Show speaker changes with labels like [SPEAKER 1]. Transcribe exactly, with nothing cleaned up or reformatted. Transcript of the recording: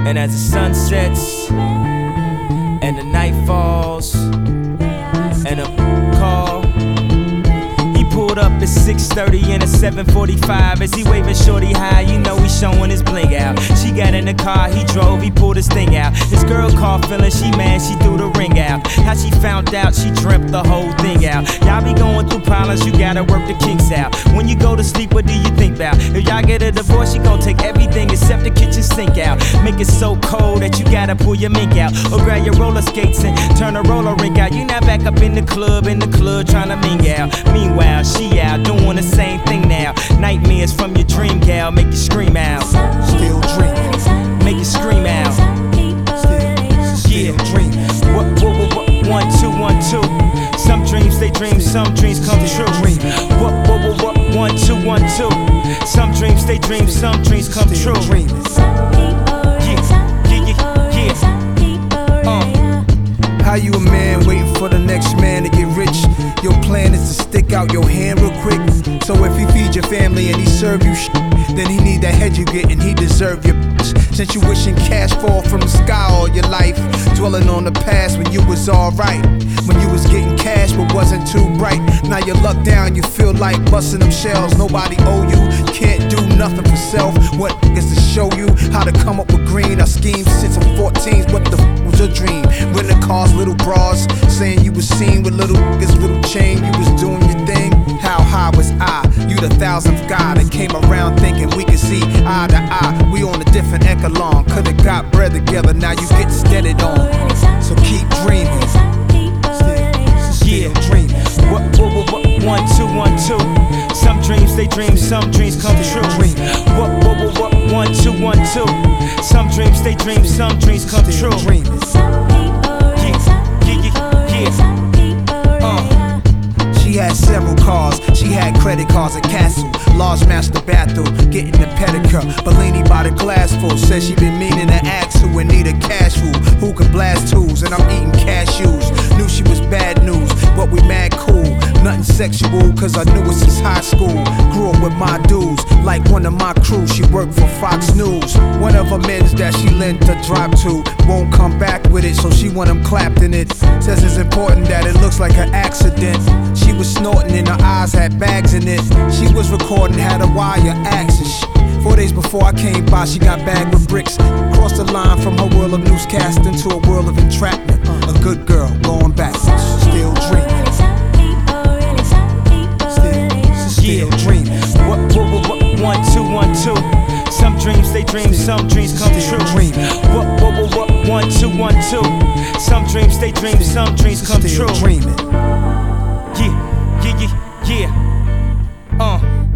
[SPEAKER 1] And as the sun sets and the night falls and a call, he pulled up at six thirty in a seven forty-five. As he waving shorty high, you know he showing his bling out. She got in the car, he drove, he pulled his thing out. His girl called feeling she mad, she threw the ring out. How she found out, she dreamt the whole thing out. Y'all be going through problems, you gotta work the kinks out. When you go to sleep, what do you think about? If y'all get a divorce, she gon' take everything except the kitchen sink out. Make it so cold that you gotta pull your mink out. Or grab your roller skates and turn a roller rink out. You not back up in the club, in the club tryna ming out. Meanwhile, she out doing the same thing now. Nightmares from your dream gal make you scream out.
[SPEAKER 2] Still dreaming,
[SPEAKER 1] Make you scream out.
[SPEAKER 2] still dreaming.
[SPEAKER 1] What, what, what, what, one, two, one, two. Some dreams they dream, some dreams come true. What, what, what, what, one, two, one, two. Some dreams they dream, some dreams come
[SPEAKER 2] Still
[SPEAKER 1] true.
[SPEAKER 2] dreaming.
[SPEAKER 1] Yeah, yeah, yeah, yeah. Uh.
[SPEAKER 2] How you a man waiting for the next man to get rich? Your plan is to stick out your hand real quick. So if he feed your family and he serve you sh*, then he need that head you get and he deserve your bitch. Since you wishing cash fall from the sky all your life, dwelling on the past when you was alright, when you was getting cash but wasn't too bright. Now you luck down, you feel like busting them shells. Nobody owe you, can't do nothing for self. What is to show you how to come up with green? Our schemes since I'm fourteens, what the f was your dream? Renting cars, little bras, saying you was seen with little niggas, little chain, you was doing your thing. How high was I? You the thousandth guy that came around thinking we could see eye to eye. We on a different echelon, could've got bread together, now you get steadied on. So keep dreaming, still dreaming.
[SPEAKER 1] What, what, what, what, one, two, one, two. Some dreams they dream, some dreams come true. What, what, what, what, one, two, one, two. Some dreams they dream, some dreams come true. Yeah, yeah, yeah, yeah. Uh.
[SPEAKER 2] She had several cars, she had credit cards at Castle, large master bathroom, getting the pedicure. Bellini by the glass full, said she been meaning to ask who in need of cash food, who could blast tools, and I'm eating cashews. Knew she was bad news, but we mad cool. Nothing sexual, cause I knew her since high school. Grew up with my dudes, like one of my crew. She worked for Fox News. One of her men's that she lent a drive to won't come back with it, so she want him clapped in it. Says it's important that it looks like an accident. She was snorting and her eyes had bags in it. She was recording, had a wire axis. Four days before I came by, she got bagged with bricks. Crossed the line from her world of newscasting to a world of entrapment. A good girl going backwards, still dreaming. Still dreaming.
[SPEAKER 1] What, what, what, what, one, two, one, two. Some dreams they dream, some dreams come true. What, what, what, what, one, two, one, two. Some dreams they dream, some dreams come true.
[SPEAKER 2] Still dreaming.
[SPEAKER 1] Yeah, yeah, yeah, yeah. Uh.